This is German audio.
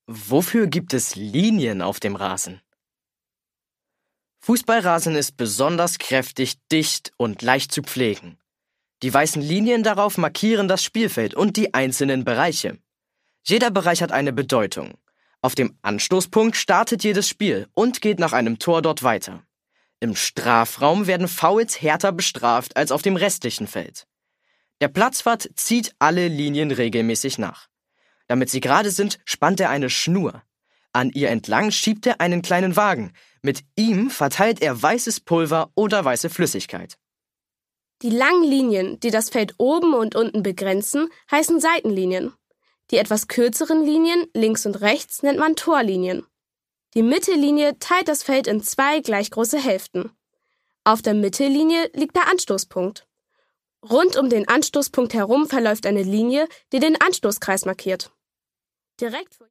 Wofür gibt es Linien auf dem Rasen? Fußballrasen ist besonders kräftig, dicht und leicht zu pflegen. Die weißen Linien darauf markieren das Spielfeld und die einzelnen Bereiche. Jeder Bereich hat eine Bedeutung. Auf dem Anstoßpunkt startet jedes Spiel und geht nach einem Tor dort weiter. Im Strafraum werden Fouls härter bestraft als auf dem restlichen Feld. Der Platzwart zieht alle Linien regelmäßig nach. Damit sie gerade sind, spannt er eine Schnur. An ihr entlang schiebt er einen kleinen Wagen. Mit ihm verteilt er weißes Pulver oder weiße Flüssigkeit. Die langen Linien, die das Feld oben und unten begrenzen, heißen Seitenlinien. Die etwas kürzeren Linien, links und rechts, nennt man Torlinien. Die Mittellinie teilt das Feld in 2 gleich große Hälften. Auf der Mittellinie liegt der Anstoßpunkt. Rund um den Anstoßpunkt herum verläuft eine Linie, die den Anstoßkreis markiert. Direkt vor